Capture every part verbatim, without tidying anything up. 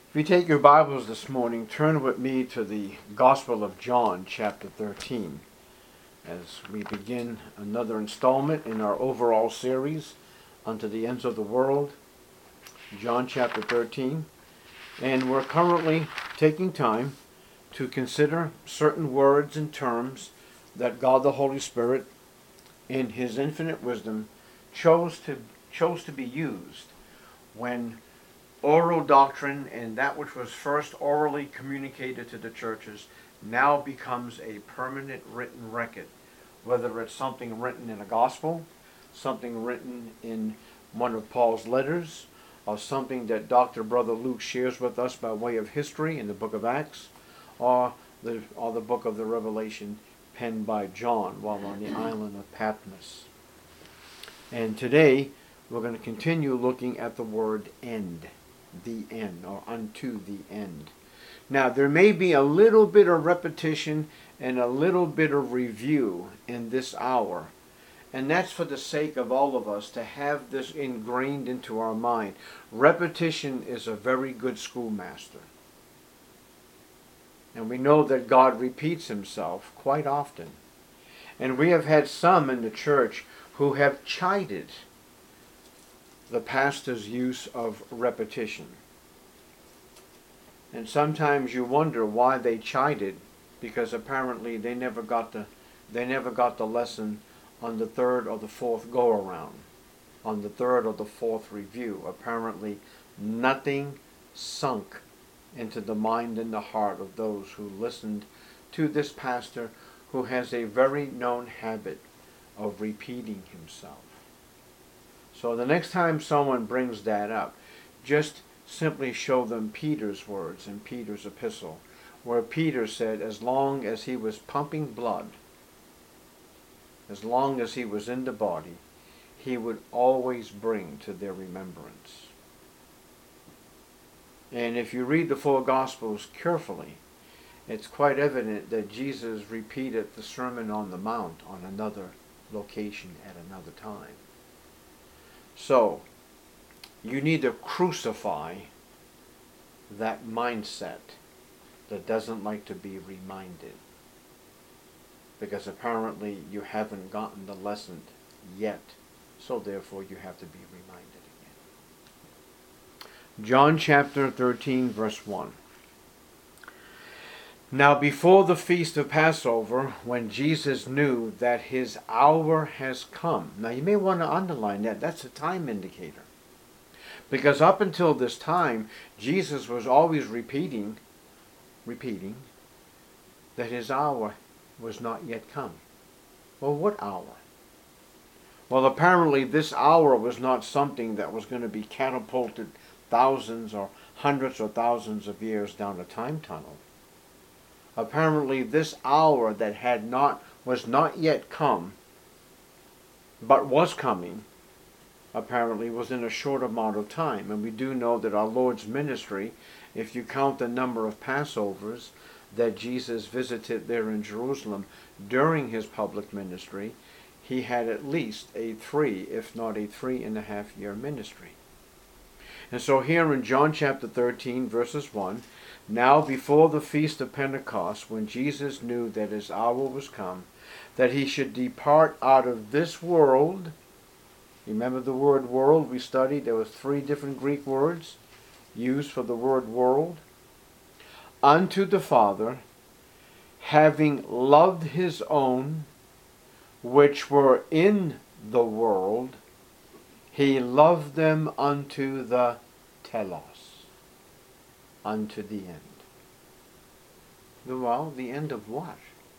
If you take your Bibles this morning, turn with me to the Gospel of John, chapter thirteen, as we begin another installment in our overall series, Unto the Ends of the World, John chapter thirteen. And we're currently taking time to consider certain words and terms that God the Holy Spirit, in His infinite wisdom, chose to, chose to be used when oral doctrine and that which was first orally communicated to the churches now becomes a permanent written record, whether it's something written in a gospel, something written in one of Paul's letters, or something that Doctor Brother Luke shares with us by way of history in the book of Acts, or the, or the book of the Revelation penned by John while on the island of Patmos. And today we're going to continue looking at the word end. The end, or unto the end. Now, there may be a little bit of repetition and a little bit of review in this hour, and that's for the sake of all of us to have this ingrained into our mind. Repetition is a very good schoolmaster. And we know that God repeats Himself quite often. And we have had some in the church who have chided the pastor's use of repetition. And sometimes you wonder why they chided, because apparently they never got the they never got the lesson on the third or the fourth go around, on the third or the fourth review. Apparently nothing sunk into the mind and the heart of those who listened to this pastor, who has a very known habit of repeating himself. So the next time someone brings that up, just simply show them Peter's words in Peter's epistle, where Peter said as long as he was pumping blood, as long as he was in the body, he would always bring to their remembrance. And if you read the four Gospels carefully, it's quite evident that Jesus repeated the Sermon on the Mount on another location at another time. So, you need to crucify that mindset that doesn't like to be reminded. Because apparently you haven't gotten the lesson yet, so therefore you have to be reminded again. John chapter thirteen, verse one. Now before the feast of Passover, when Jesus knew that His hour has come. Now you may want to underline that. That's a time indicator. Because up until this time, Jesus was always repeating, repeating, that His hour was not yet come. Well, what hour? Well, apparently this hour was not something that was going to be catapulted thousands or hundreds or thousands of years down a time tunnel. Apparently this hour that had not was not yet come, but was coming, apparently was in a short amount of time. And we do know that our Lord's ministry, if you count the number of Passovers that Jesus visited there in Jerusalem during His public ministry, He had at least a three, if not a three and a half year ministry. And so here in John chapter thirteen, verses one, now before the feast of Pentecost, when Jesus knew that His hour was come, that He should depart out of this world. Remember the word world we studied? There was three different Greek words used for the word world. Unto the Father, having loved His own, which were in the world, He loved them unto the telos. Unto the end. Well, the end of what?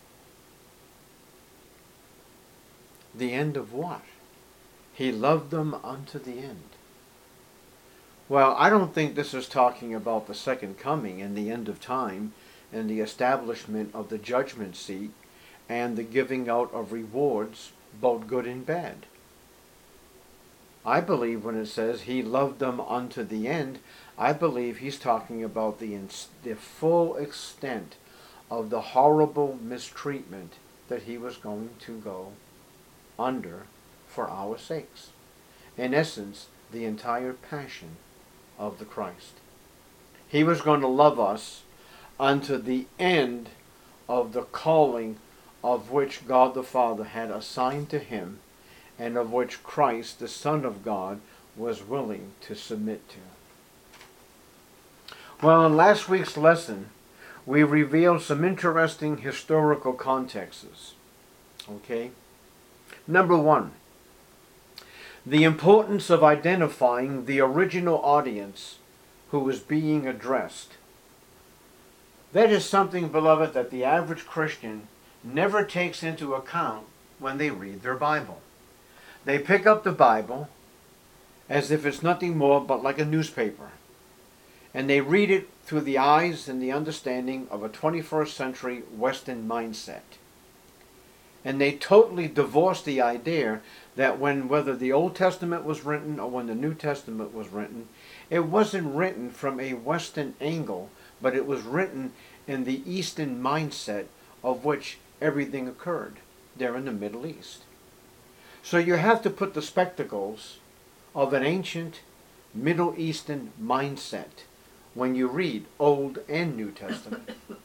The end of what? He loved them unto the end. Well, I don't think this is talking about the second coming and the end of time and the establishment of the judgment seat and the giving out of rewards, both good and bad. I believe when it says He loved them unto the end, I believe He's talking about the, the full extent of the horrible mistreatment that He was going to go under for our sakes. In essence, the entire passion of the Christ. He was going to love us unto the end of the calling of which God the Father had assigned to him, and of which Christ, the Son of God, was willing to submit to. Well, in last week's lesson, we revealed some interesting historical contexts. Okay? Number one, the importance of identifying the original audience who was being addressed. That is something, beloved, that the average Christian never takes into account when they read their Bible. They pick up the Bible as if it's nothing more but like a newspaper, and they read it through the eyes and the understanding of a twenty-first century Western mindset. And they totally divorce the idea that when, whether the Old Testament was written or when the New Testament was written, it wasn't written from a Western angle, but it was written in the Eastern mindset of which everything occurred there in the Middle East. So you have to put the spectacles of an ancient Middle Eastern mindset when you read Old and New Testament.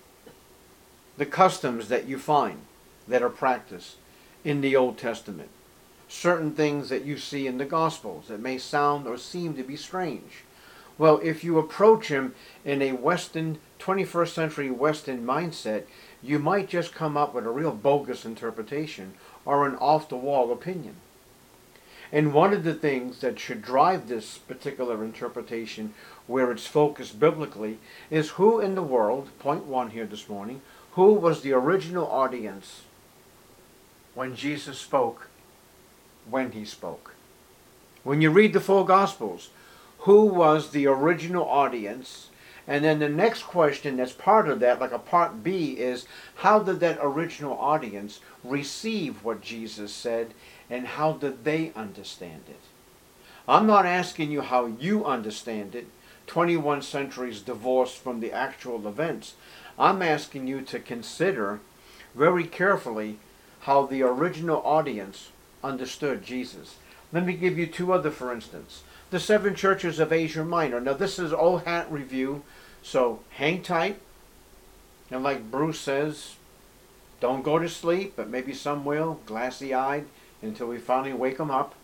The customs that you find that are practiced in the Old Testament. Certain things that you see in the Gospels that may sound or seem to be strange. Well, if you approach him in a Western, twenty-first century Western mindset, you might just come up with a real bogus interpretation or an off-the-wall opinion. And one of the things that should drive this particular interpretation, where it's focused biblically, is who in the world, point one here this morning, who was the original audience when Jesus spoke, when he spoke? When you read the four Gospels, who was the original audience? And then the next question that's part of that, like a part B, is how did that original audience receive what Jesus said, and how did they understand it? I'm not asking you how you understand it, twenty-one centuries divorced from the actual events. I'm asking you to consider very carefully how the original audience understood Jesus. Let me give you two other, for instance. The seven churches of Asia Minor. Now this is old hat review, so hang tight. And like Bruce says, don't go to sleep, but maybe some will, glassy-eyed, until we finally wake them up.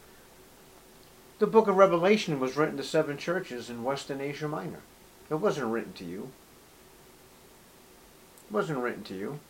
The book of Revelation was written to seven churches in Western Asia Minor. It wasn't written to you. It wasn't written to you.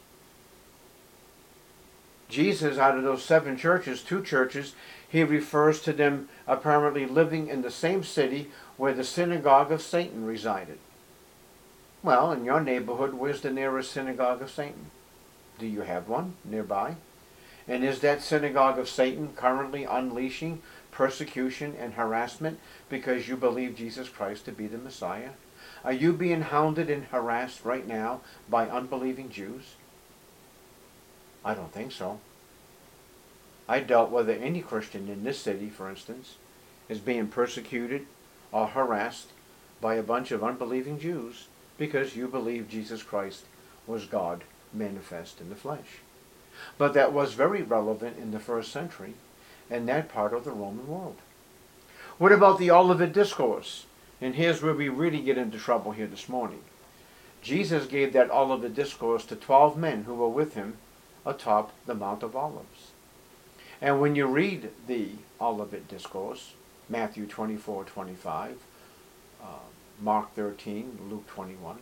Jesus, out of those seven churches, two churches, he refers to them apparently living in the same city where the synagogue of Satan resided. Well, in your neighborhood, where's the nearest synagogue of Satan? Do you have one nearby? And is that synagogue of Satan currently unleashing persecution and harassment because you believe Jesus Christ to be the Messiah? Are you being hounded and harassed right now by unbelieving Jews? I don't think so. I doubt whether any Christian in this city, for instance, is being persecuted or harassed by a bunch of unbelieving Jews because you believe Jesus Christ was God manifest in the flesh. But that was very relevant in the first century in that part of the Roman world. What about the Olivet Discourse? And here's where we really get into trouble here this morning. Jesus gave that Olivet Discourse to twelve men who were with him atop the Mount of Olives. And when you read the Olivet Discourse, Matthew twenty-four, twenty-five, uh, Mark thirteen, Luke twenty-one,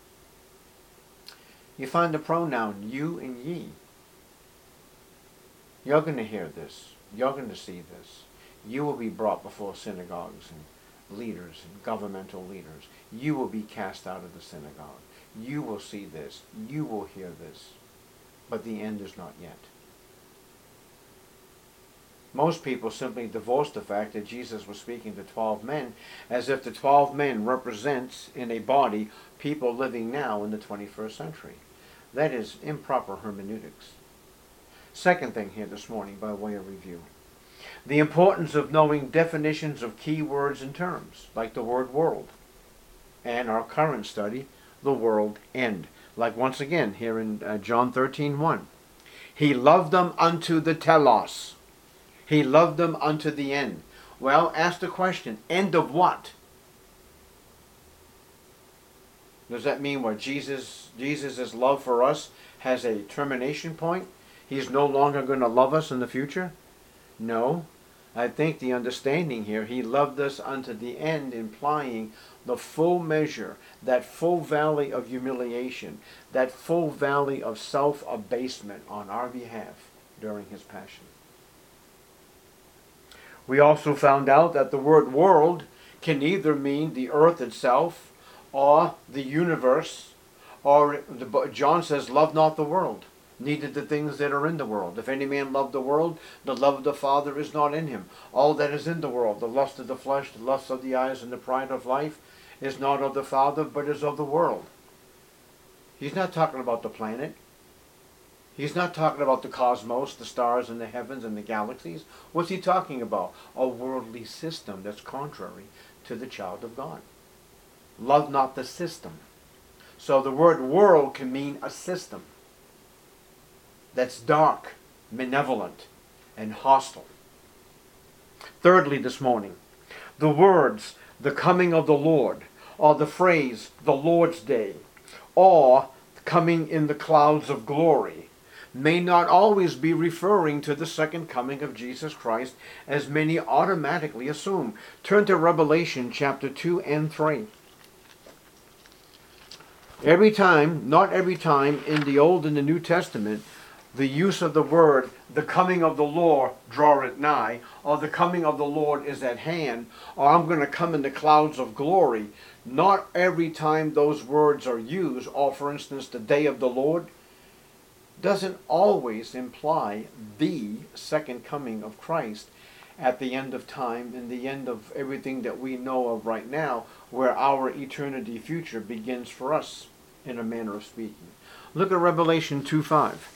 you find the pronoun you and ye. You're going to hear this. You're going to see this. You will be brought before synagogues and leaders and governmental leaders. You will be cast out of the synagogue. You will see this. You will hear this. But the end is not yet. Most people simply divorce the fact that Jesus was speaking to twelve men as if the twelve men represents in a body people living now in the twenty-first century. That is improper hermeneutics. Second thing here this morning by way of review. The importance of knowing definitions of key words and terms, like the word world. And our current study, the world end. Like once again here in uh, John thirteen, one. He loved them unto the telos. He loved them unto the end. Well, ask the question, end of what? Does that mean what Jesus Jesus' love for us has a termination point? He's no longer going to love us in the future? No. I think the understanding here, he loved us unto the end, implying the full measure, that full valley of humiliation, that full valley of self-abasement on our behalf during his passion. We also found out that the word world can either mean the earth itself or the universe, or the, John says, love not the world, neither the things that are in the world. If any man love the world, the love of the Father is not in him. All that is in the world, the lust of the flesh, the lust of the eyes, and the pride of life, is not of the Father, but is of the world. He's not talking about the planet. He's not talking about the cosmos, the stars and the heavens and the galaxies. What's he talking about? A worldly system that's contrary to the child of God. Love not the system. So the word world can mean a system that's dark, malevolent, and hostile. Thirdly, this morning, the words, the coming of the Lord, or the phrase, the Lord's day, or coming in the clouds of glory, may not always be referring to the second coming of Jesus Christ, as many automatically assume. Turn to Revelation chapter two and three. Every time, not every time in the Old and the New Testament, the use of the word, the coming of the Lord draweth nigh, or the coming of the Lord is at hand, or I'm going to come in the clouds of glory. Not every time those words are used, or for instance, the day of the Lord, doesn't always imply the second coming of Christ at the end of time and the end of everything that we know of right now, where our eternity future begins for us, in a manner of speaking. Look at Revelation two five.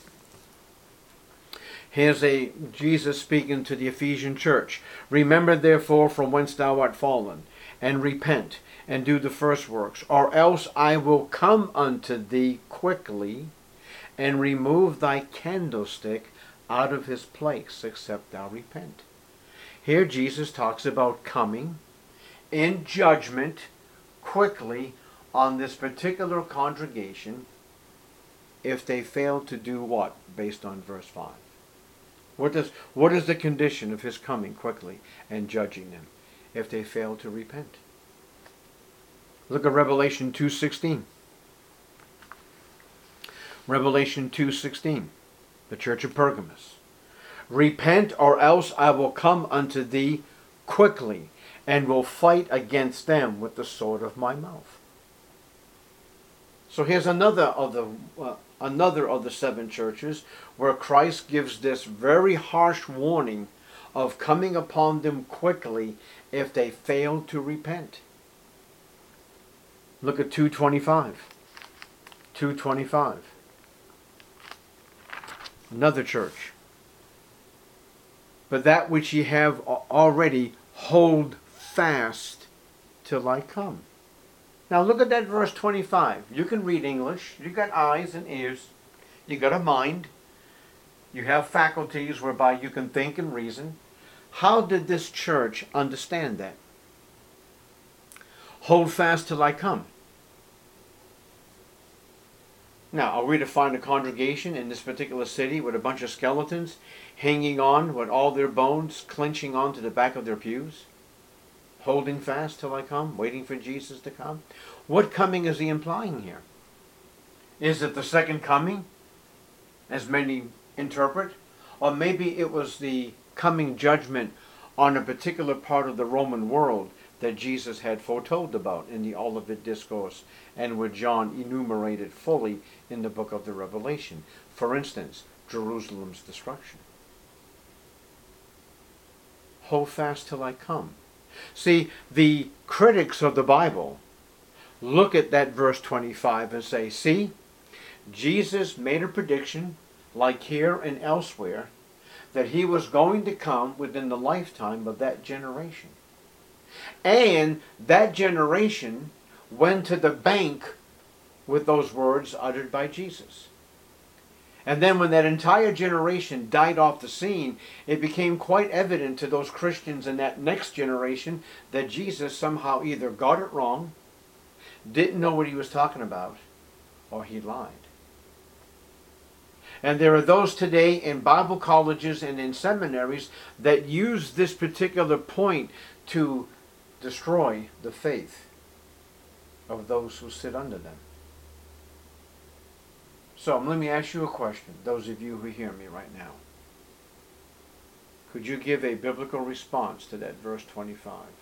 Here's a Jesus speaking to the Ephesian church. Remember therefore from whence thou art fallen, and repent, and do the first works, or else I will come unto thee quickly, and remove thy candlestick out of his place, except thou repent. Here Jesus talks about coming in judgment quickly on this particular congregation if they fail to do what, based on verse five? What does what is the condition of his coming quickly and judging them? If they fail to repent. Look at Revelation two sixteen. Revelation two sixteen, the church of Pergamos. Repent, or else I will come unto thee quickly, and will fight against them with the sword of my mouth. So here's another of the uh, another of the seven churches where Christ gives this very harsh warning of coming upon them quickly if they fail to repent. Look at two twenty-five. two twenty-five. Another church. But that which ye have already, hold fast till I come. Now look at that verse twenty-five. You can read English. You got eyes and ears. You got a mind. You have faculties whereby you can think and reason. How did this church understand that? Hold fast till I come. Now, are we to find a congregation in this particular city with a bunch of skeletons hanging on with all their bones clenching onto the back of their pews? Holding fast till I come, waiting for Jesus to come? What coming is he implying here? Is it the second coming, as many interpret? Or maybe it was the coming judgment on a particular part of the Roman world that Jesus had foretold about in the Olivet Discourse, and where John enumerated fully in the book of the Revelation. For instance, Jerusalem's destruction. Hold fast till I come. See, the critics of the Bible look at that verse twenty-five and say, see, Jesus made a prediction, like here and elsewhere, that he was going to come within the lifetime of that generation. And that generation went to the bank with those words uttered by Jesus. And then when that entire generation died off the scene, it became quite evident to those Christians in that next generation that Jesus somehow either got it wrong, didn't know what he was talking about, or he lied. And there are those today in Bible colleges and in seminaries that use this particular point to destroy the faith of those who sit under them. So let me ask you a question, those of you who hear me right now. Could you give a biblical response to that verse twenty-five?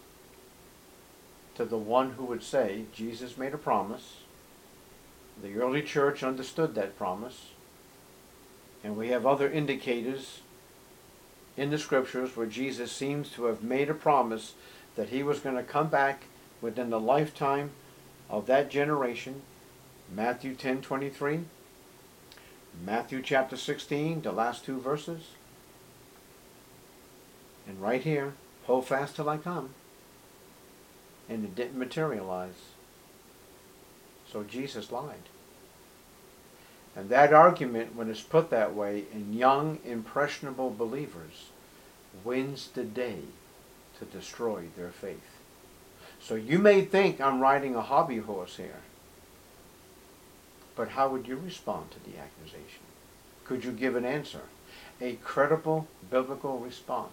To the one who would say, Jesus made a promise, the early church understood that promise, and we have other indicators in the scriptures where Jesus seems to have made a promise that he was going to come back within the lifetime of that generation. Matthew ten twenty-three, Matthew chapter sixteen, the last two verses. And right here, hold fast till I come. And it didn't materialize. So Jesus lied. And that argument, when it's put that way in young, impressionable believers, wins the day to destroy their faith. So you may think I'm riding a hobby horse here. But how would you respond to the accusation? Could you give an answer? A credible biblical response?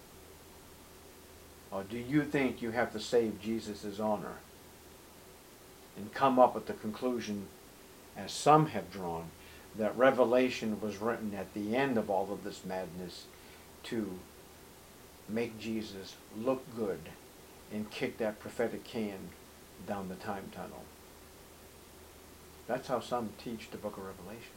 Or do you think you have to save Jesus' honor and come up with the conclusion, as some have drawn, that Revelation was written at the end of all of this madness to make Jesus look good and kick that prophetic can down the time tunnel? That's how some teach the book of Revelation.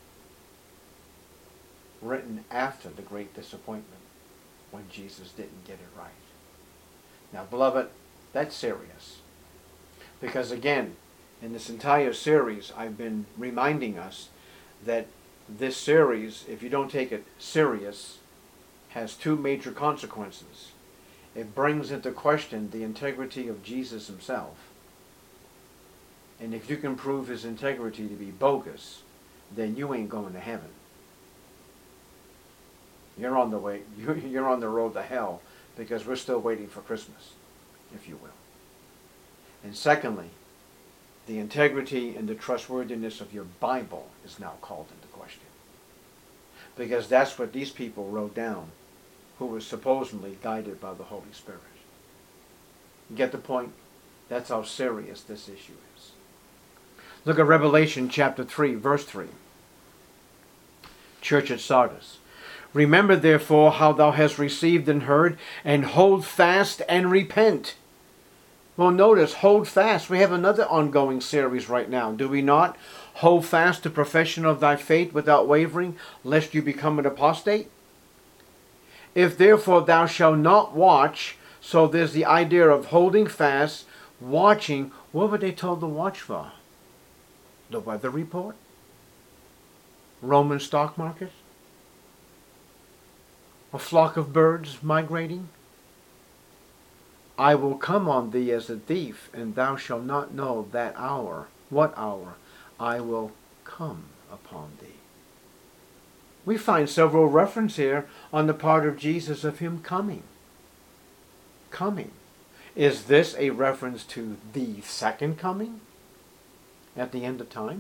Written after the great disappointment when Jesus didn't get it right. Now, beloved, that's serious. Because again, in this entire series, I've been reminding us that this series, if you don't take it serious, has two major consequences. It brings into question the integrity of Jesus himself. And if you can prove his integrity to be bogus, then you ain't going to heaven. You're on the way, you're on the road to hell, because we're still waiting for Christmas, if you will. And secondly, the integrity and the trustworthiness of your Bible is now called into question. Because that's what these people wrote down, who were supposedly guided by the Holy Spirit. You get the point? That's how serious this issue is. Look at Revelation chapter three, verse three. Church at Sardis. Remember therefore how thou hast received and heard, and hold fast and repent. Well, notice, hold fast. We have another ongoing series right now, do we not? Hold fast the profession of thy faith without wavering, lest you become an apostate. If therefore thou shalt not watch, so there's the idea of holding fast, watching. What were they told to watch for? The weather report? Roman stock market? A flock of birds migrating? I will come on thee as a thief, and thou shalt not know that hour, what hour, I will come upon thee. We find several references here on the part of Jesus of him coming. Coming. Is this a reference to the second coming at the end of time?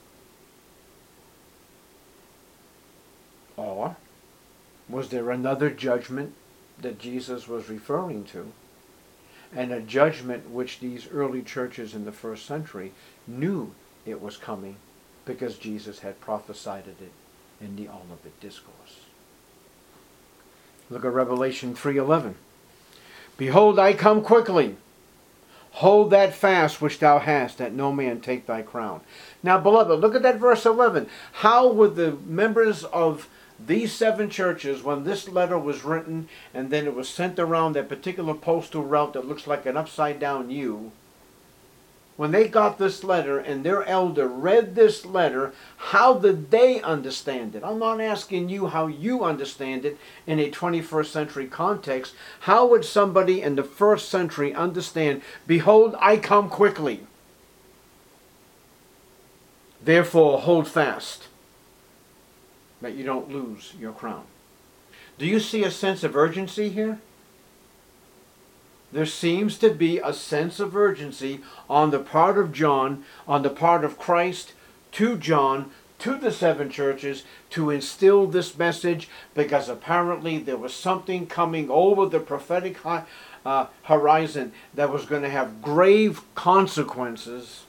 Or was there another judgment that Jesus was referring to, and a judgment which these early churches in the first century knew it was coming because Jesus had prophesied it in the Olivet Discourse? Look at Revelation three eleven. Behold, I come quickly. Hold that fast which thou hast, that no man take thy crown. Now, beloved, look at that verse eleven. How would the members of these seven churches, when this letter was written and then it was sent around that particular postal route that looks like an upside down U, when they got this letter and their elder read this letter, how did they understand it? I'm not asking you how you understand it in a twenty-first century context. How would somebody in the first century understand, behold, I come quickly. Therefore, hold fast, that you don't lose your crown. Do you see a sense of urgency here? there seems to be a sense of urgency on the part of John, on the part of Christ to John, to the seven churches, to instill this message, because apparently there was something coming over the prophetic uh, horizon that was going to have grave consequences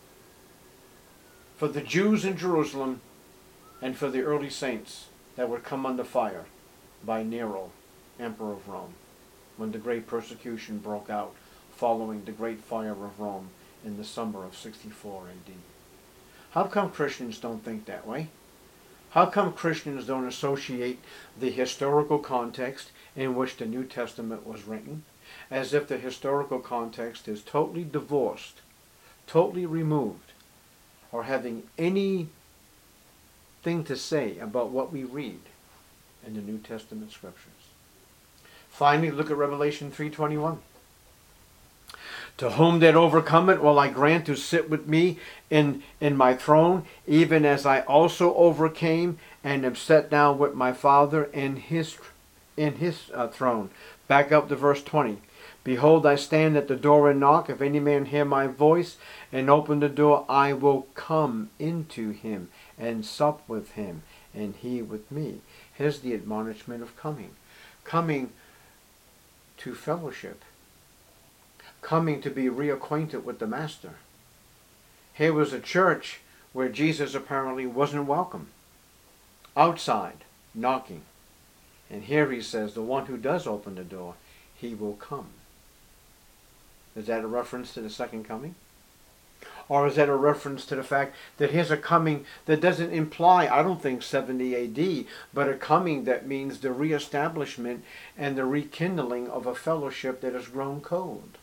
for the Jews in Jerusalem and for the early saints that would come under fire by Nero, Emperor of Rome, when the great persecution broke out following the great fire of Rome in the summer of sixty-four A D. How come Christians don't think that way? How come Christians don't associate the historical context in which the New Testament was written as if the historical context is totally divorced, totally removed, or having any thing to say about what we read in the New Testament scriptures? Finally, look at Revelation three twenty-one. To whom that overcometh will I grant to sit with me in, in my throne, even as I also overcame and am set down with my Father in his, in his uh, throne. Back up to verse twenty. Behold, I stand at the door and knock. If any man hear my voice and open the door, I will come into him and sup with him, and he with me. Here's the admonishment of coming. Coming to fellowship. Coming to be reacquainted with the Master. Here was a church where Jesus apparently wasn't welcome. Outside, knocking. And here he says, the one who does open the door, he will come. Is that a reference to the second coming? Or is that a reference to the fact that here's a coming that doesn't imply, I don't think, seventy A D, but a coming that means the reestablishment and the rekindling of a fellowship that has grown cold,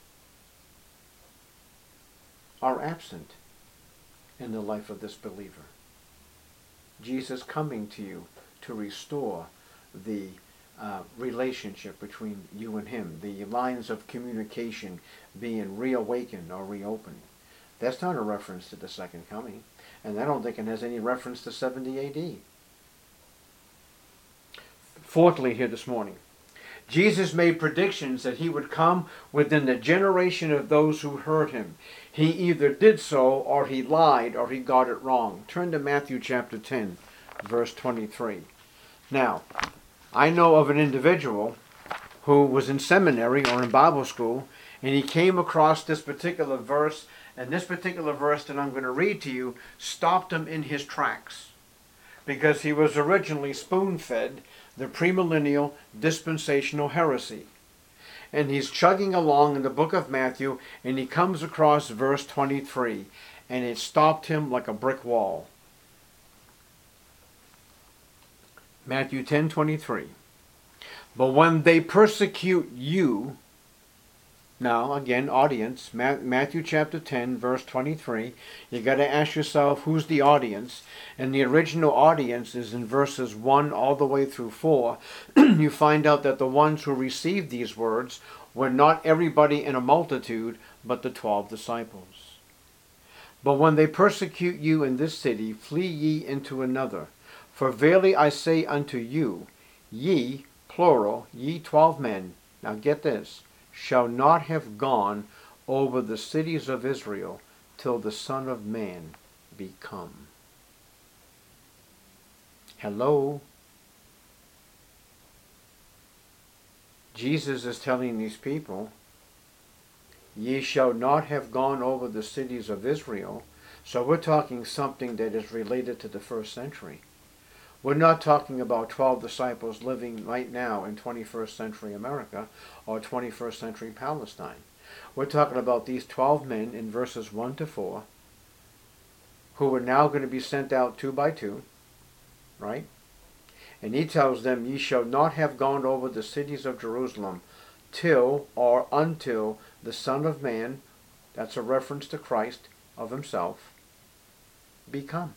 are absent in the life of this believer. Jesus coming to you to restore the uh, relationship between you and him, the lines of communication being reawakened or reopened. That's not a reference to the second coming, and I don't think it has any reference to seventy A D. Fourthly, here this morning, Jesus made predictions that he would come within the generation of those who heard him. He either did so, or he lied, or he got it wrong. Turn to Matthew chapter ten, verse twenty-three. Now, I know of an individual who was in seminary or in Bible school, and he came across this particular verse, and this particular verse that I'm going to read to you stopped him in his tracks, because he was originally spoon-fed the premillennial dispensational heresy. And he's chugging along in the book of Matthew, and he comes across verse twenty-three, and it stopped him like a brick wall. Matthew ten twenty-three. But when they persecute you, now again, audience, Matthew chapter ten, verse twenty-three, you got to ask yourself, who's the audience? And the original audience is in verses one all the way through four. You find out that the ones who received these words were not everybody in a multitude, but the twelve disciples. But when they persecute you in this city, flee ye into another. For verily I say unto you, ye, plural, ye twelve men, now get this, shall not have gone over the cities of Israel till the Son of Man be come. Hello? Jesus is telling these people, ye shall not have gone over the cities of Israel. So we're talking something that is related to the first century. We're not talking about twelve disciples living right now in twenty-first century America or twenty-first century Palestine. We're talking about these twelve men in verses one to four who are now going to be sent out two by two, right? And he tells them, ye shall not have gone over the cities of Jerusalem till or until the Son of Man, that's a reference to Christ of himself, be come.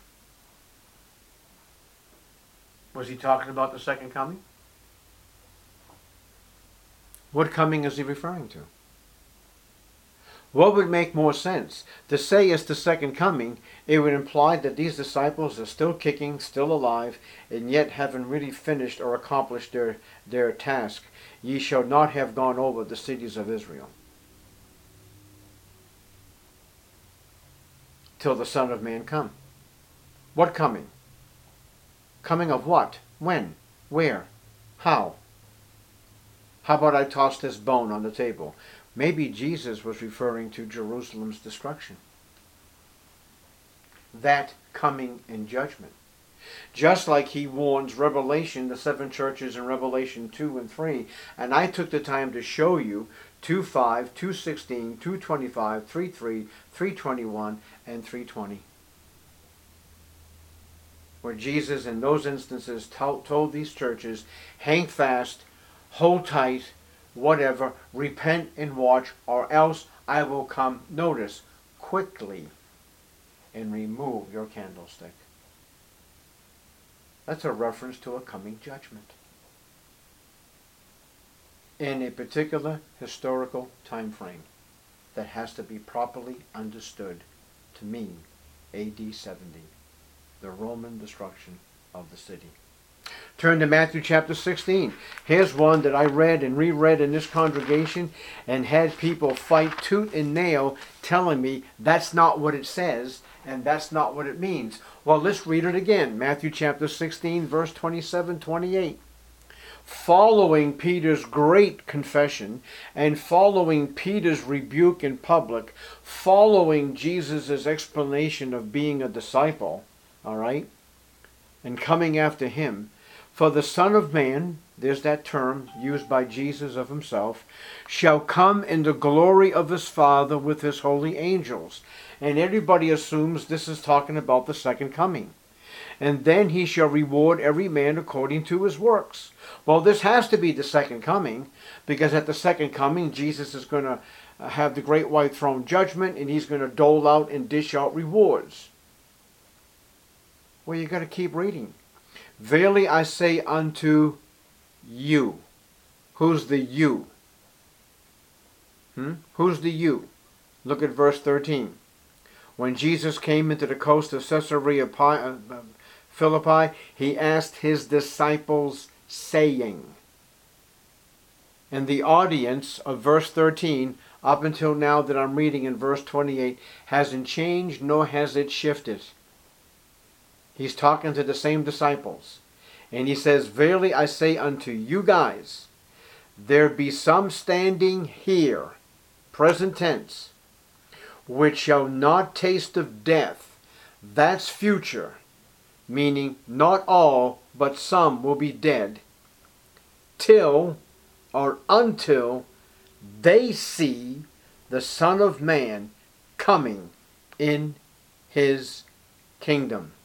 Was he talking about the second coming? What coming is he referring to? What would make more sense? To say it's the second coming, it would imply that these disciples are still kicking, still alive, and yet haven't really finished or accomplished their, their task. Ye shall not have gone over the cities of Israel till the Son of Man come. What coming? Coming of what? When? Where? How? How about I toss this bone on the table? Maybe Jesus was referring to Jerusalem's destruction. That coming in judgment. Just like he warns Revelation, the seven churches in Revelation two and three. And I took the time to show you two five, two sixteen, two twenty-five, three three, three twenty-one, and three twenty. Where Jesus in those instances told these churches, hang fast, hold tight, whatever, repent and watch, or else I will come, notice, quickly and remove your candlestick. That's a reference to a coming judgment in a particular historical time frame that has to be properly understood to mean A D seventy, the Roman destruction of the city. Turn to Matthew chapter sixteen. Here's one that I read and reread in this congregation and had people fight tooth and nail telling me that's not what it says and that's not what it means. Well, let's read it again. Matthew chapter sixteen, verse twenty-seven, twenty-eight. Following Peter's great confession and following Peter's rebuke in public, following Jesus' explanation of being a disciple, all right, and coming after him, for the Son of Man, there's that term used by Jesus of himself, shall come in the glory of his Father with his holy angels. And everybody assumes this is talking about the second coming. And then he shall reward every man according to his works. Well, this has to be the second coming, because at the second coming, Jesus is going to have the great white throne judgment, and he's going to dole out and dish out rewards. Well, you got to keep reading. Verily I say unto you. Who's the you? Hmm? Who's the you? Look at verse thirteen. When Jesus came into the coast of Caesarea Philippi, he asked his disciples, saying. And the audience of verse thirteen, up until now that I'm reading in verse twenty-eight, hasn't changed nor has it shifted. He's talking to the same disciples. And he says, verily I say unto you guys, there be some standing here, present tense, which shall not taste of death. That's future, meaning not all, but some will be dead, till or until they see the Son of Man coming in his kingdom.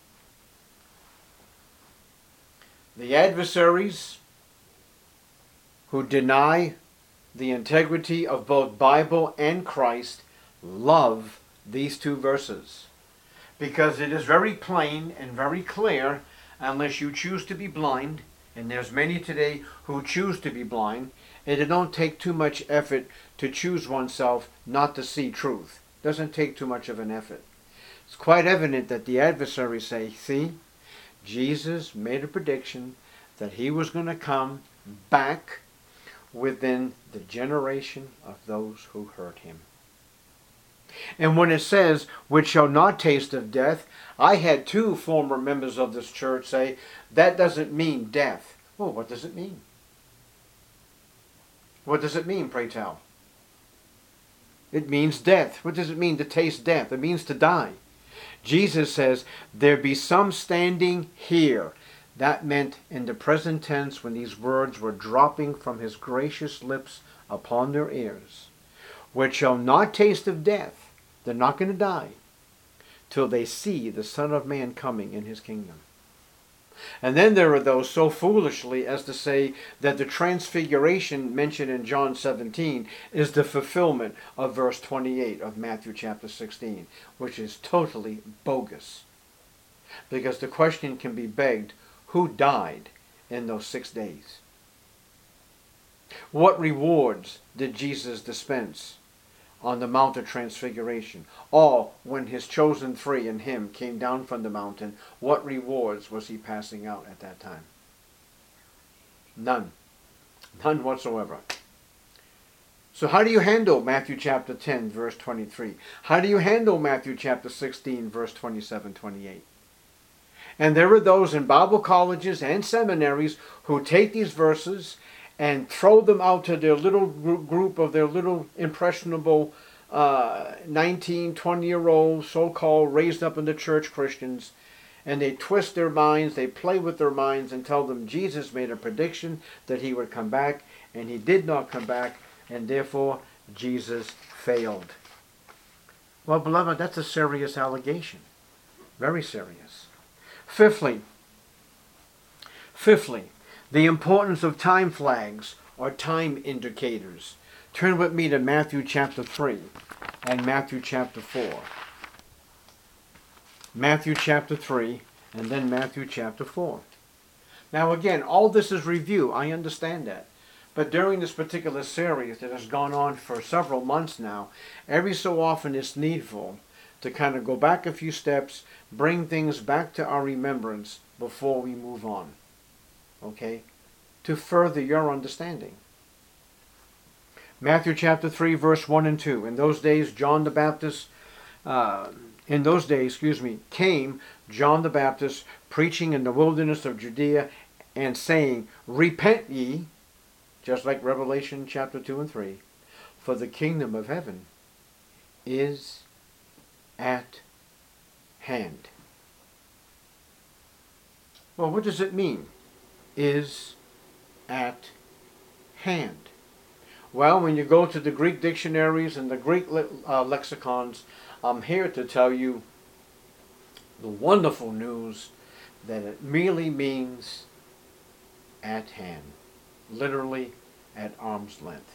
The adversaries who deny the integrity of both Bible and Christ love these two verses, because it is very plain and very clear, unless you choose to be blind, and there's many today who choose to be blind, and it don't take too much effort to choose oneself not to see truth. It doesn't take too much of an effort. It's quite evident that the adversaries say, see, Jesus made a prediction that he was going to come back within the generation of those who heard him. And when it says, which shall not taste of death, I had two former members of this church say, that doesn't mean death. Well, what does it mean? What does it mean, pray tell? It means death. What does it mean to taste death? It means to die. Jesus says, there be some standing here. That meant in the present tense when these words were dropping from his gracious lips upon their ears, which shall not taste of death. They're not going to die till they see the Son of Man coming in his kingdom. And then there are those so foolishly as to say that the transfiguration mentioned in John seventeen is the fulfillment of verse twenty-eight of Matthew chapter sixteen, which is totally bogus. Because the question can be begged, who died in those six days? What rewards did Jesus dispense? on the Mount of Transfiguration, or when his chosen three and him came down from the mountain, what rewards was he passing out at that time? None. None whatsoever. So how do you handle Matthew chapter ten, verse twenty-three? How do you handle Matthew chapter sixteen, verse twenty-seven, twenty-eight? And there are those in Bible colleges and seminaries who take these verses and throw them out to their little group of their little impressionable uh, nineteen, twenty-year-old so-called raised up in the church Christians, and they twist their minds, they play with their minds and tell them Jesus made a prediction that he would come back, and he did not come back, and therefore Jesus failed. Well, beloved, that's a serious allegation. Very serious. Fifthly, fifthly, the importance of time flags or time indicators. Turn with me to Matthew chapter three and Matthew chapter four. Matthew chapter three and then Matthew chapter four. Now again, all this is review. I understand that. But during this particular series that has gone on for several months now, every so often it's needful to kind of go back a few steps, bring things back to our remembrance before we move on. Okay? To further your understanding. Matthew chapter three, verse one and two. In those days, John the Baptist, uh, in those days, excuse me, came John the Baptist preaching in the wilderness of Judea and saying, repent ye, just like Revelation chapter two and three, for the kingdom of heaven is at hand. Well, what does it mean? Is at hand. Well, when you go to the Greek dictionaries and the Greek le uh, lexicons, I'm here to tell you the wonderful news that it merely means at hand. Literally at arm's length.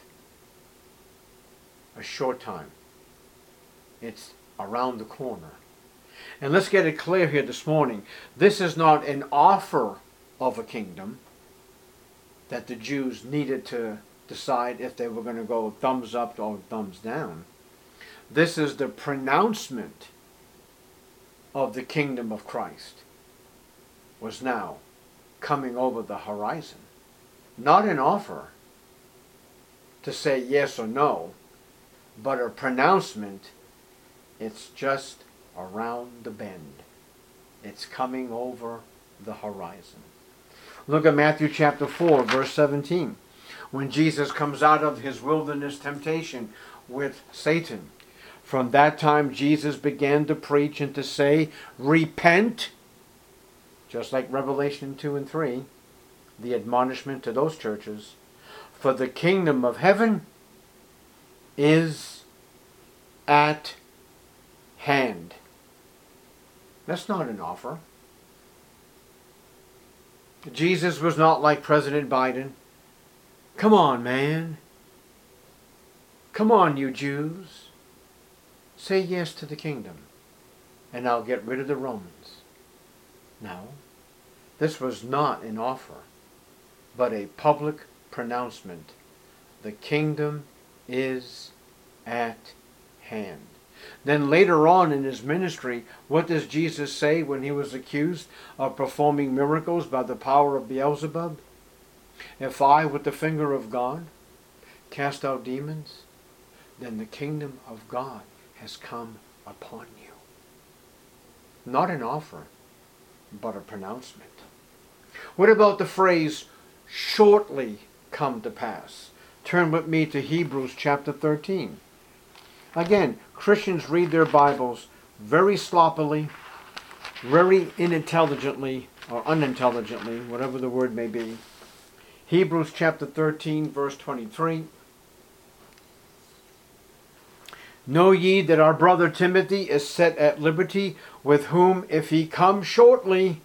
A short time. It's around the corner. And let's get it clear here this morning. This is not an offer of a kingdom that the Jews needed to decide if they were going to go thumbs up or thumbs down. This is the pronouncement of the kingdom of Christ was now coming over the horizon. Not an offer to say yes or no, but a pronouncement. It's just around the bend. It's coming over the horizon. Look at Matthew chapter four, verse seventeen. When Jesus comes out of his wilderness temptation with Satan. From that time Jesus began to preach and to say, repent, just like Revelation two and three, the admonishment to those churches, for the kingdom of heaven is at hand. That's not an offer. Jesus was not like President Biden. Come on, man. Come on, you Jews. Say yes to the kingdom, and I'll get rid of the Romans. No, this was not an offer, but a public pronouncement. The kingdom is at hand. Then later on in his ministry, what does Jesus say when he was accused of performing miracles by the power of Beelzebub? If I, with the finger of God, cast out demons, then the kingdom of God has come upon you. Not an offer, but a pronouncement. What about the phrase, shortly come to pass? Turn with me to Hebrews chapter thirteen. Again, Christians read their Bibles very sloppily, very unintelligently, or unintelligently, whatever the word may be. Hebrews chapter thirteen, verse twenty-three. Know ye that our brother Timothy is set at liberty, with whom, if he come shortly,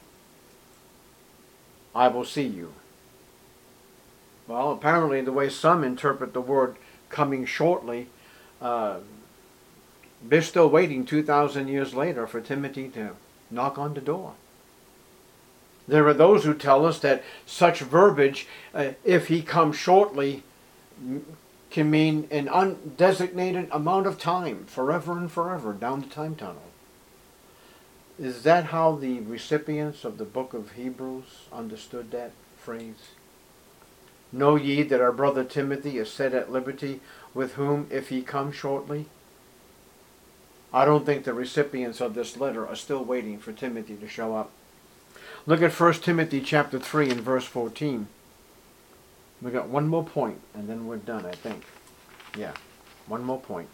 I will see you. Well, apparently the way some interpret the word coming shortly, uh, they're still waiting two thousand years later for Timothy to knock on the door. There are those who tell us that such verbiage, uh, if he comes shortly, can mean an undesignated amount of time, forever and forever, down the time tunnel. Is that how the recipients of the book of Hebrews understood that phrase? Know ye that our brother Timothy is set at liberty, with whom, if he come shortly? I don't think the recipients of this letter are still waiting for Timothy to show up. Look at First Timothy chapter three and verse fourteen. We got one more point, and then we're done, I think. Yeah, one more point.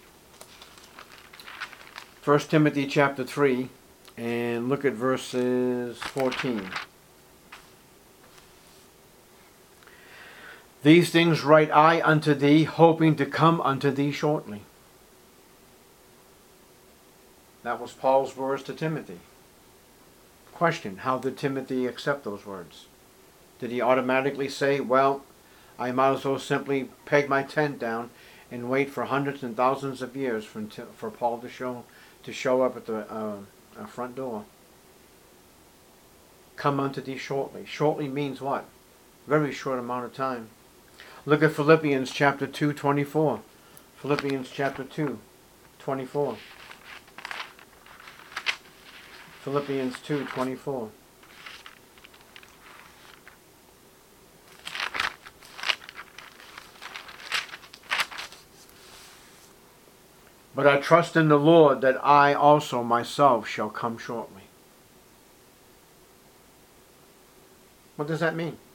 First Timothy chapter three, and look at verses fourteen. These things write I unto thee, hoping to come unto thee shortly. That was Paul's words to Timothy. Question, how did Timothy accept those words? Did he automatically say, well, I might as well simply peg my tent down and wait for hundreds and thousands of years for, for Paul to show, to show up at the uh, uh, front door? Come unto thee shortly. Shortly means what? Very short amount of time. Look at Philippians chapter two, twenty-four. Philippians chapter two, twenty-four. Philippians two, twenty-four. But I trust in the Lord that I also myself shall come shortly. What does that mean?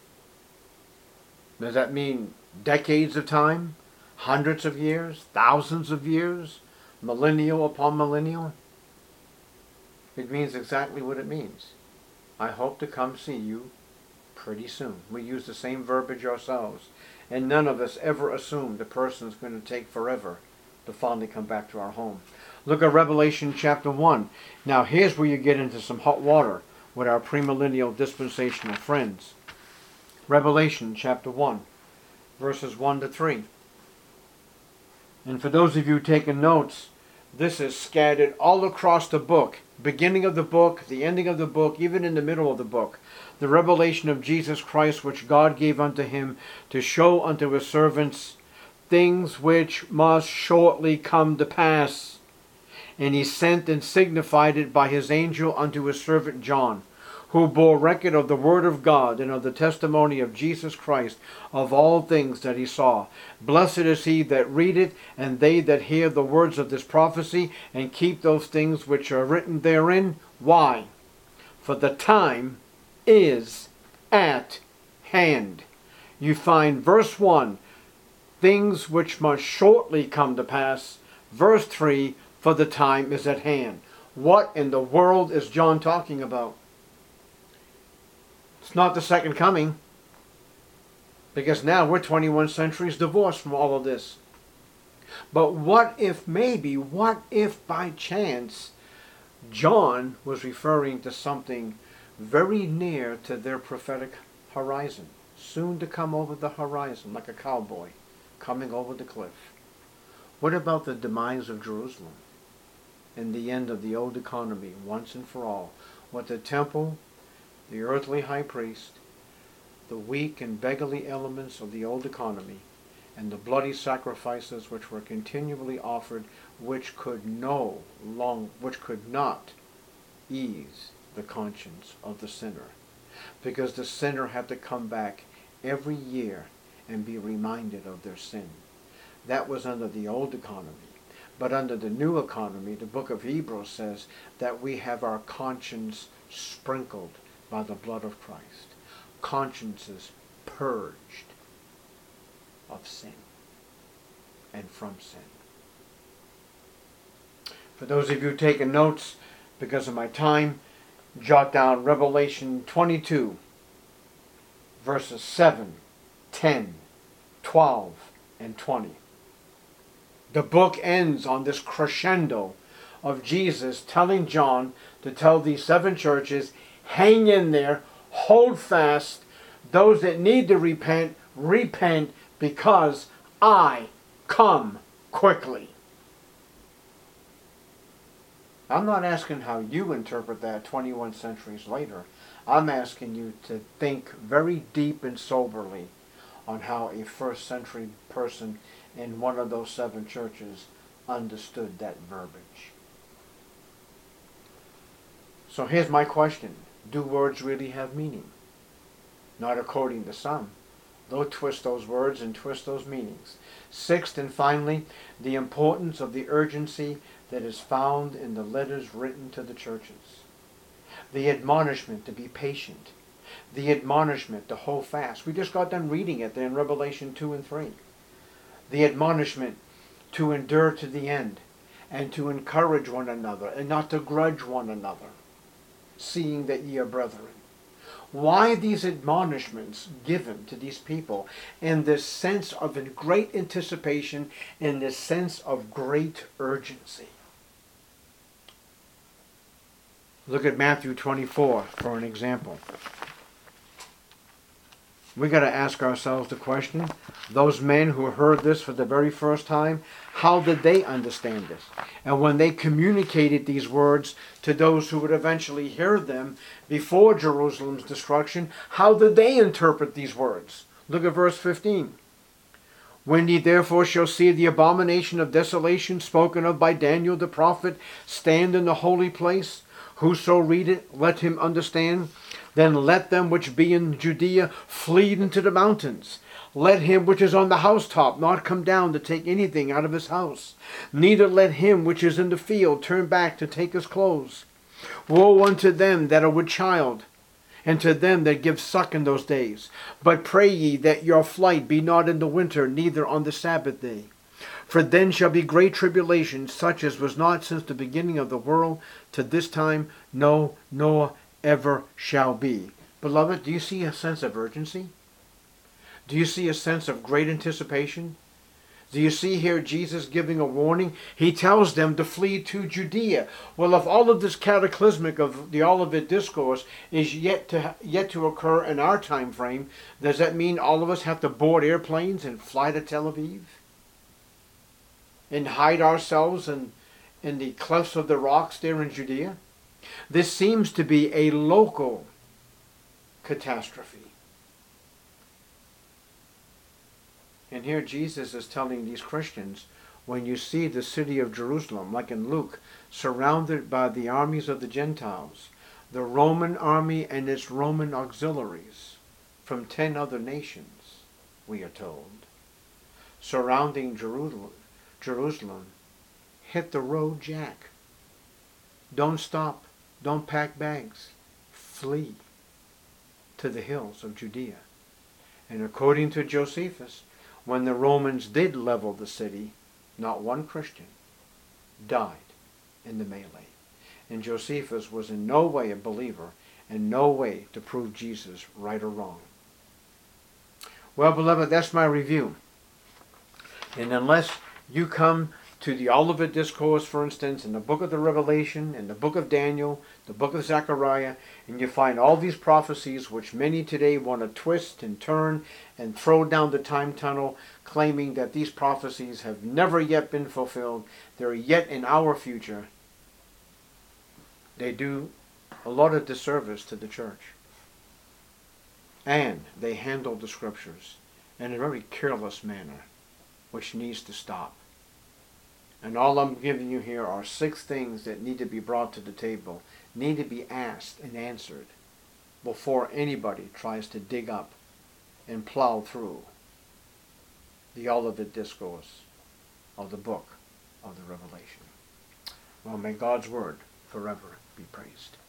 Does that mean decades of time? Hundreds of years? Thousands of years? Millennial upon millennial? It means exactly what it means. I hope to come see you pretty soon. We use the same verbiage ourselves. And none of us ever assume the person's going to take forever to finally come back to our home. Look at Revelation chapter one. Now here's where you get into some hot water with our premillennial dispensational friends. Revelation chapter one, verses one to three. And for those of you taking notes, this is scattered all across the book. Beginning of the book, the ending of the book, even in the middle of the book. The revelation of Jesus Christ, which God gave unto him to show unto his servants things which must shortly come to pass. And he sent and signified it by his angel unto his servant John, who bore record of the word of God and of the testimony of Jesus Christ, of all things that he saw. Blessed is he that readeth, and they that hear the words of this prophecy, and keep those things which are written therein. Why? For the time is at hand. You find verse one, things which must shortly come to pass. Verse three, for the time is at hand. What in the world is John talking about? It's not the second coming, because now we're twenty-one centuries divorced from all of this. But what if maybe, what if by chance John was referring to something very near to their prophetic horizon, soon to come over the horizon, like a cowboy coming over the cliff? What about the demise of Jerusalem and the end of the old economy once and for all? What the temple, the earthly high priest, the weak and beggarly elements of the old economy, and the bloody sacrifices which were continually offered, which could no long, which could not ease the conscience of the sinner, because the sinner had to come back every year and be reminded of their sin. That was under the old economy. But under the new economy, the book of Hebrews says that we have our conscience sprinkled by the blood of Christ. Consciences purged of sin and from sin. For those of you taking notes, because of my time, jot down Revelation twenty-two, verses seven, ten, twelve, and twenty. The book ends on this crescendo of Jesus telling John to tell these seven churches, hang in there, hold fast. Those that need to repent, repent, because I come quickly. I'm not asking how you interpret that twenty-one centuries later. I'm asking you to think very deep and soberly on how a first century person in one of those seven churches understood that verbiage. So here's my question. Do words really have meaning? Not according to some. They'll twist those words and twist those meanings. Sixth and finally, the importance of the urgency that is found in the letters written to the churches. The admonishment to be patient. The admonishment to hold fast. We just got done reading it there in Revelation two and three. The admonishment to endure to the end and to encourage one another and not to grudge one another, seeing that ye are brethren. Why these admonishments given to these people in this sense of great anticipation, in this sense of great urgency? Look at Matthew twenty-four for an example. We got to ask ourselves the question, those men who heard this for the very first time, how did they understand this? And when they communicated these words to those who would eventually hear them before Jerusalem's destruction, how did they interpret these words? Look at verse fifteen. When ye therefore shall see the abomination of desolation spoken of by Daniel the prophet stand in the holy place, whoso read it, let him understand. Then let them which be in Judea flee into the mountains. Let him which is on the housetop not come down to take anything out of his house. Neither let him which is in the field turn back to take his clothes. Woe unto them that are with child, and to them that give suck in those days. But pray ye that your flight be not in the winter, neither on the Sabbath day. For then shall be great tribulation, such as was not since the beginning of the world to this time, no, nor ever shall be. Beloved, do you see a sense of urgency? Do you see a sense of great anticipation? Do you see here Jesus giving a warning? He tells them to flee to Judea. Well, if all of this cataclysmic of the Olivet Discourse is yet to yet to occur in our time frame, does that mean all of us have to board airplanes and fly to Tel Aviv? And hide ourselves in, in the clefts of the rocks there in Judea? This seems to be a local catastrophe. And here Jesus is telling these Christians, when you see the city of Jerusalem, like in Luke, surrounded by the armies of the Gentiles, the Roman army and its Roman auxiliaries from ten other nations, we are told, surrounding Jerusalem, Jerusalem, hit the road, Jack. Don't stop. Don't pack bags. Flee to the hills of Judea. And according to Josephus, when the Romans did level the city, not one Christian died in the melee. And Josephus was in no way a believer, and no way to prove Jesus right or wrong. Well, beloved, that's my review. And unless you come to the Olivet Discourse, for instance, in the book of the Revelation, in the book of Daniel, the book of Zechariah, and you find all these prophecies which many today want to twist and turn and throw down the time tunnel, claiming that these prophecies have never yet been fulfilled, they're yet in our future, they do a lot of disservice to the church. And they handle the scriptures in a very careless manner, which needs to stop. And all I'm giving you here are six things that need to be brought to the table, need to be asked and answered before anybody tries to dig up and plow through the Olivet Discourse of the book of the Revelation. Well, may God's word forever be praised.